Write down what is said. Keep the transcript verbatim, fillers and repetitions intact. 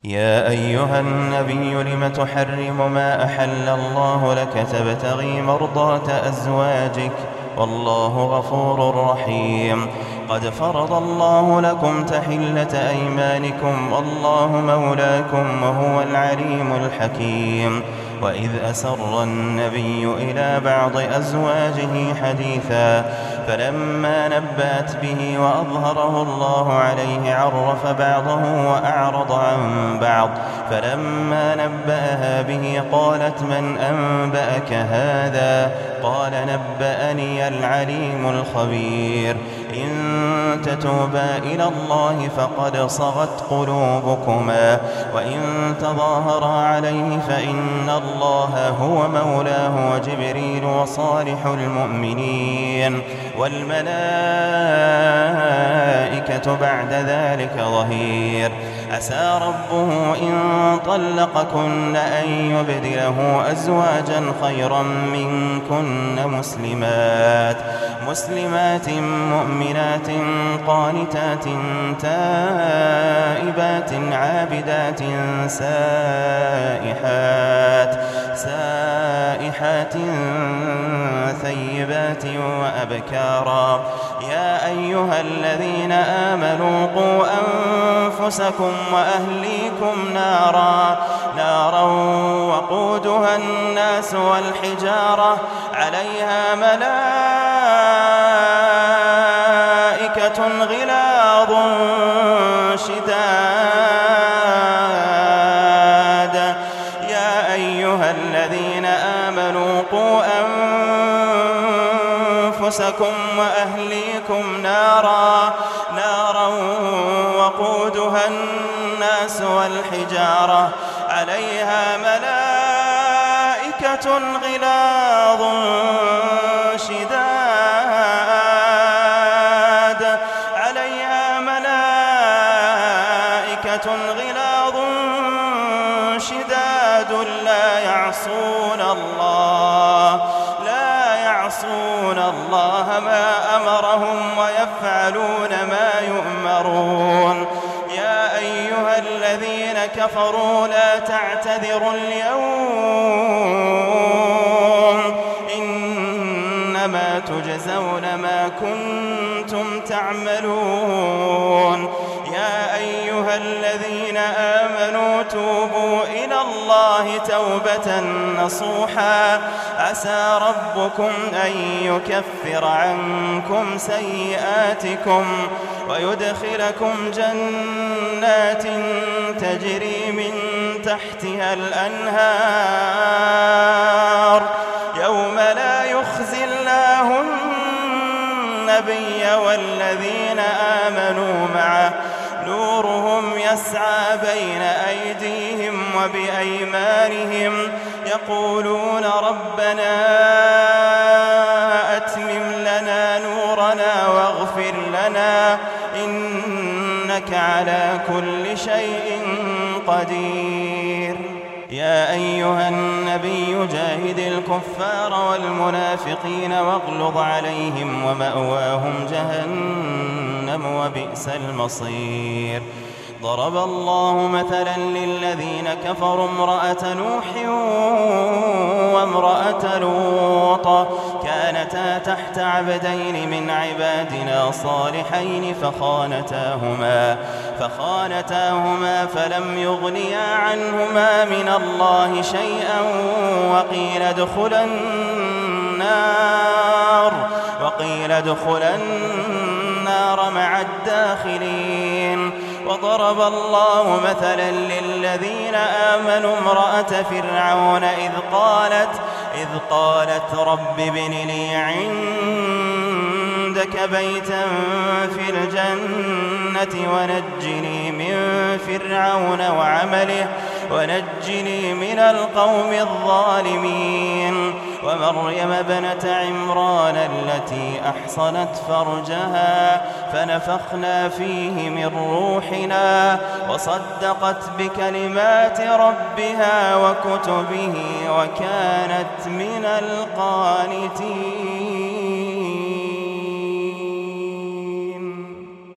يا أيها النبي لم تحرم ما أحل الله لك تبتغي مرضات أزواجك والله غفور رحيم. قد فرض الله لكم تحلة أيمانكم والله مولاكم وهو العليم الحكيم. وإذ أسر النبي إلى بعض أزواجه حديثا فلما نبأت به وأظهره الله عليه عرف بعضه وأعرض عن بعض فلما نبأها به قالت من أنبأك هذا قال نبأني العليم الخبير. إن تتوبا إلى الله فقد صغت قلوبكما وإن تظاهرا عليه فإن الله هو مولاه وجبريل وصالح المؤمنين والملائكة بعد ذلك ظهير. عسى ربه إن طلقكن أن يبدله أزواجا خيرا منكن مسلمات مسلمات مؤمنات قانتات تائبات عابدات سائحات سائحات ثيبات وأبكارا. يا أيها الذين آمنوا قوا أنفسكم وأهليكم نارا نارا وقودها الناس والحجارة عليها ملائكة غلاظ شداد. يا أيها الذين آمنوا قوا أنفسكم وأهليكم نارا نارا وقودها الناس والحجارة عليها ملائكة غلاظ شداد عليها ملائكة غلاظ شداد لا يعصون الله لا يعصون الله ما أمرهم ويفعلون ما يؤمرون. يا أيها الذين كفروا لا تعتذروا اليوم إنما تجزون ما كنتم تعملون. يا أيها الذين آمنوا توبوا إلى الله توبة نصوحا عسى ربكم أن يكفر عنكم سيئاتكم ويدخلكم جنات تجري من تحتها الأنهار يوم لا يخزي الله النبي والذين آمنوا معه نورهم يسعى بين أيديهم وبأيمانهم يقولون ربنا أتمم لنا نورنا واغفر لنا إنك على كل شيء قدير. يا أيها النبي جاهد الكفار والمنافقين واغلظ عليهم ومأواهم جهنم وبئس المصير. ضرب الله مثلا للذين كفروا امرأة نوح وامرأة لوط كانتا تحت عبدين من عبادنا صالحين فخانتاهما فخانتاهما فلم يغنيا عنهما من الله شيئا وقيل ادخلا النار وقيل ادخلا النار مع الداخلين. وضرب الله مثلا للذين آمنوا امرأة فرعون إذ قالت إذ قالت رب ابن لي عندك بيتا في الجنة ونجني من فرعون وعمله ونجني من القوم الظالمين. ومريم ابنة عمران التي أحصنت فرجها فنفخنا فيه من روحنا وصدقت بكلمات ربها وكتبه وكانت من القانتين.